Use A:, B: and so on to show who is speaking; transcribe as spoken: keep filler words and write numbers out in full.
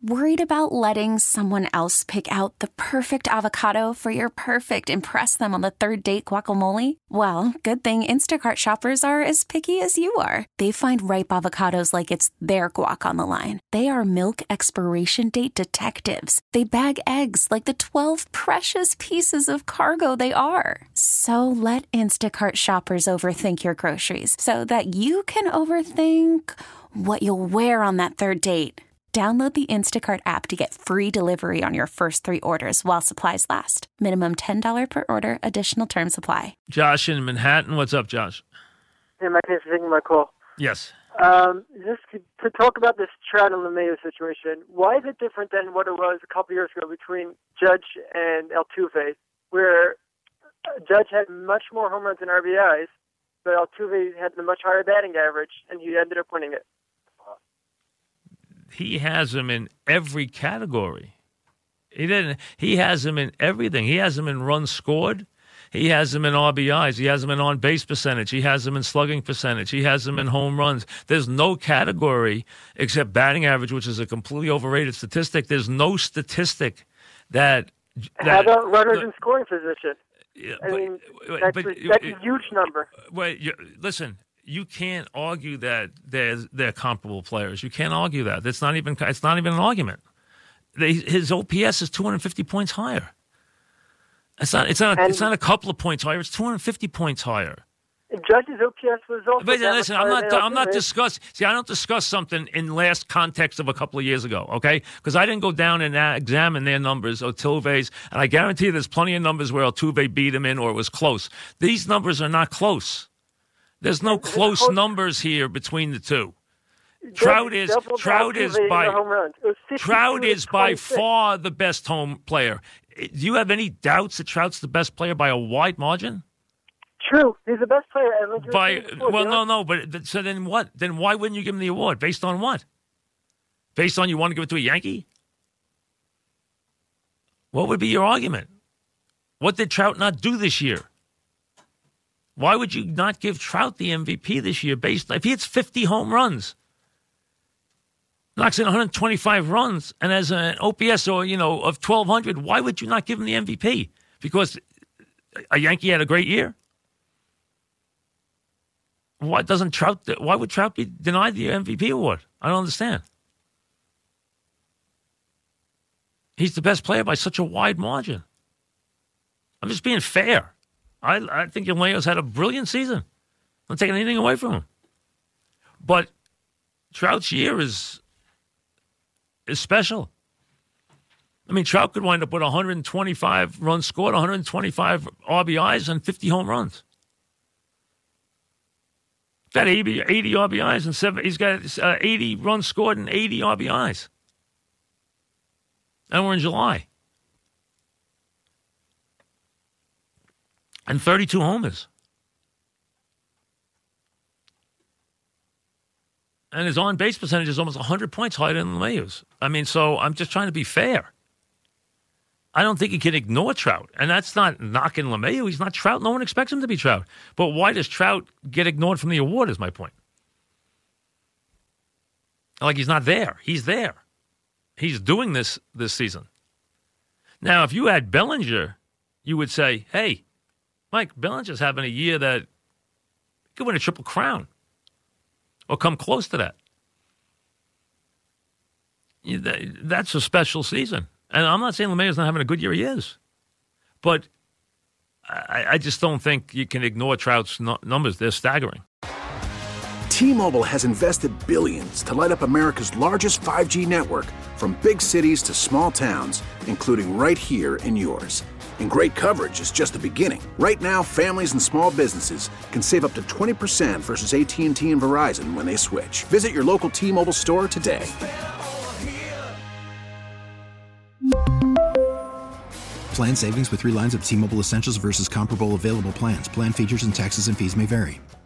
A: Worried about letting someone else pick out the perfect avocado for your perfect impress them on the third date guacamole? Well, good thing Instacart shoppers are as picky as you are. They find ripe avocados like it's their guac on the line. They are milk expiration date detectives. They bag eggs like the twelve precious pieces of cargo they are. So let Instacart shoppers overthink your groceries so that you can overthink what you'll wear on that third date. Download the Instacart app to get free delivery on your first three orders while supplies last. Minimum ten dollars per order. Additional terms apply.
B: Josh in Manhattan. What's up, Josh?
C: Hey, Mike, thanks for taking my call.
B: Yes.
C: Um, just to, to talk about this Trout and LeMahieu situation, why is it different than what it was a couple years ago between Judge and Altuve, where Judge had much more home runs and R B Is, but Altuve had the much higher batting average, and he ended up winning it?
B: He has him in every category. He didn't. He has him in everything. He has him in runs scored. He has him in R B Is. He has him in on-base percentage. He has him in slugging percentage. He has him in home runs. There's no category except batting average, which is a completely overrated statistic. There's no statistic that. that
C: How about runners uh, in scoring position?
B: Yeah,
C: I
B: but,
C: mean,
B: but,
C: that's,
B: but,
C: a, that's a huge number.
B: Wait, you, listen. You can't argue that they're they're comparable players. You can't argue that. That's not even it's not even an argument. They, his O P S is two hundred fifty points higher. It's not it's not a, it's not a couple of points higher. It's two hundred fifty points higher.
C: Judge's O P S was also.
B: But listen, I'm not I'm not discuss. See, I don't discuss something in last context of a couple of years ago. Okay, because I didn't go down and uh, examine their numbers, Altuve's, and I guarantee you there's plenty of numbers where Altuve beat him in or it was close. These numbers are not close. There's no close, close numbers here between the two. Trout is Trout is by Trout is by far the best home player. Do you have any doubts that Trout's the best player by a wide margin?
C: True, he's the best player.
B: By well, no, no, but so then what? Then why wouldn't you give him the award? Based on what? Based on you want to give it to a Yankee? What would be your argument? What did Trout not do this year? Why would you not give Trout the M V P this year based if he hits fifty home runs, knocks in one hundred twenty-five runs, and has an O P S or you know of twelve hundred? Why would you not give him the M V P? Because a Yankee had a great year. Why doesn't Trout? Why would Trout be denied the M V P award? I don't understand. He's the best player by such a wide margin. I'm just being fair. I, I think LeMahieu's had a brilliant season. I'm not taking anything away from him. But Trout's year is is special. I mean, Trout could wind up with one hundred twenty-five runs scored, one hundred twenty-five R B Is, and fifty home runs. He's got eighty, eighty R B Is and seven. He's got uh, eighty runs scored and eighty R B Is. And we're in July. And thirty-two homers. And his on-base percentage is almost one hundred points higher than LeMahieu's. I mean, so I'm just trying to be fair. I don't think he can ignore Trout. And that's not knocking LeMahieu. He's not Trout. No one expects him to be Trout. But why does Trout get ignored from the award is my point. Like he's not there. He's there. He's doing this this season. Now, if you had Bellinger, you would say, hey, Mike, Bellinger's having a year that he could win a triple crown or come close to that. That's a special season. And I'm not saying LeMahieu's not having a good year. He is. But I, I just don't think you can ignore Trout's no- numbers. They're staggering.
D: T-Mobile has invested billions to light up America's largest five G network, from big cities to small towns, including right here in yours. And great coverage is just the beginning. Right now, families and small businesses can save up to twenty percent versus A T and T and Verizon when they switch. Visit your local T-Mobile store today.
E: Plan savings with three lines of T-Mobile Essentials versus comparable available plans. Plan features and taxes and fees may vary.